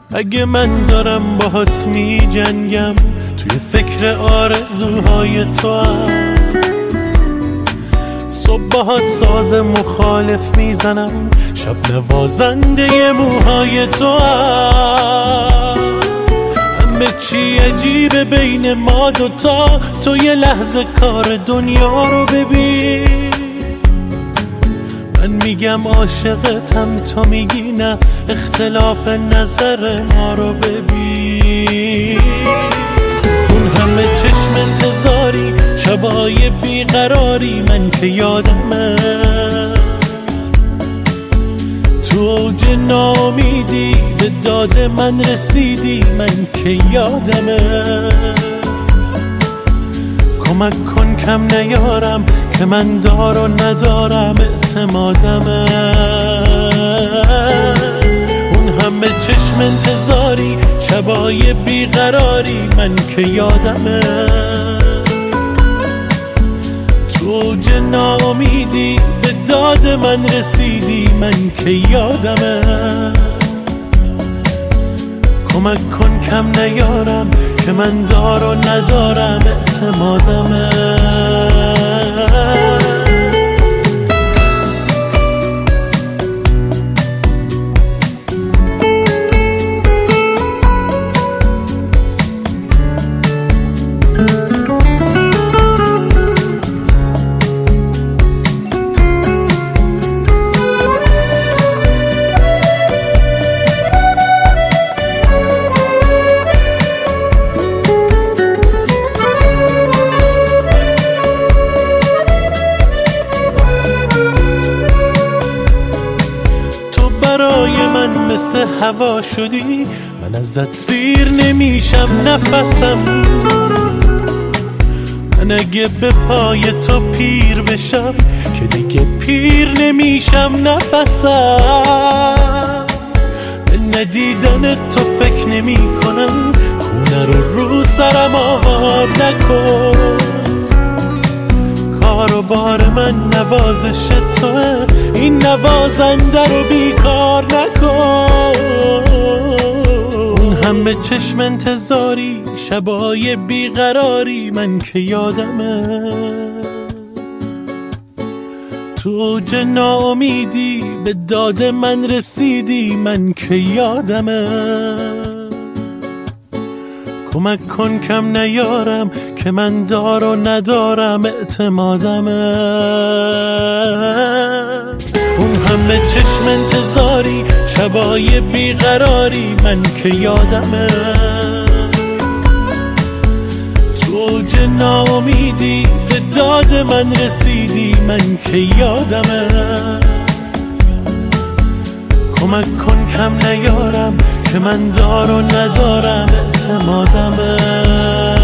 اگه من دارم باهات می جنگم توی فکر آرزوهای تو هم، صبح باهات ساز مخالف میزنم، شب نوازنده موهای تو هم. همه چی عجیبه بین ما دوتا، تو یه لحظه کار دنیا رو ببین. من میگم عاشقتم، تو میگی نه، اختلاف نظر ما رو ببین. اون همه چشم انتظاری، شبای بیقراری، من که یادمه تو اوج ناامیدی به داد من رسیدی، من که یادمه. کمک کن کم نیارم که من دار و ندارم اعتمادمه. اون همه چشم انتظاری، شبای بیقراری، من که یادمه تو اوج ناامیدی به داد من رسیدی، من که یادمه. کمک کن کم نیارم که من دار و ندارم اعتمادمه. من مثل هوا شدی، من ازت سیر نمیشم نفسم. من اگه به پای تو پیر بشم که دیگه پیر نمیشم نفسم. به ندیدن تو فکر نمی کنم، خونه رو سرم آباد نکن. کار و بار من نوازش توه، این نوازنده رو بیکار نکن. اون همه چشم انتظاری، شبای بیقراری، من که یادمه تو اوج ناامیدی به داد من رسیدی، من که یادمه. کمک کن کم نیارم که من دار و ندارم اعتمادمه. اون همه چشم انتظاری، شبای بیقراری، من که یادمه تو اوج ناامیدی به داد من رسیدی، من که یادمه. کمک کن کم نیارم که من دار و ندارم اعتمادمه.